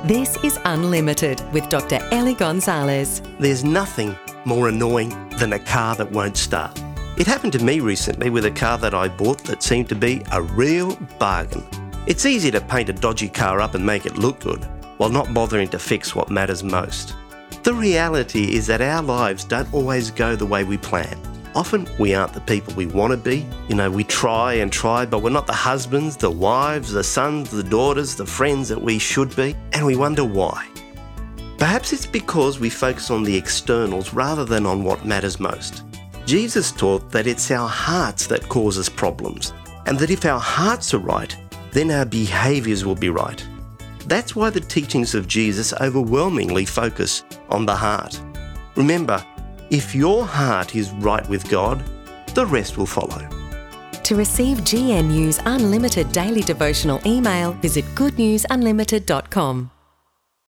This is Unlimited with Dr. Ellie Gonzalez. There's nothing more annoying than a car that won't start. It happened to me recently with a car that I bought that seemed to be a real bargain. It's easy to paint a dodgy car up and make it look good, while not bothering to fix what matters most. The reality is that our lives don't always go the way we plan. Often we aren't the people we want to be. We try and try, but we're not the husbands, the wives, the sons, the daughters, the friends that we should be, and we wonder why. Perhaps it's because we focus on the externals rather than on what matters most. Jesus taught that it's our hearts that cause us problems, and that if our hearts are right, then our behaviours will be right. That's why the teachings of Jesus overwhelmingly focus on the heart. Remember, if your heart is right with God, the rest will follow. To receive GNU's Unlimited daily devotional email, visit goodnewsunlimited.com.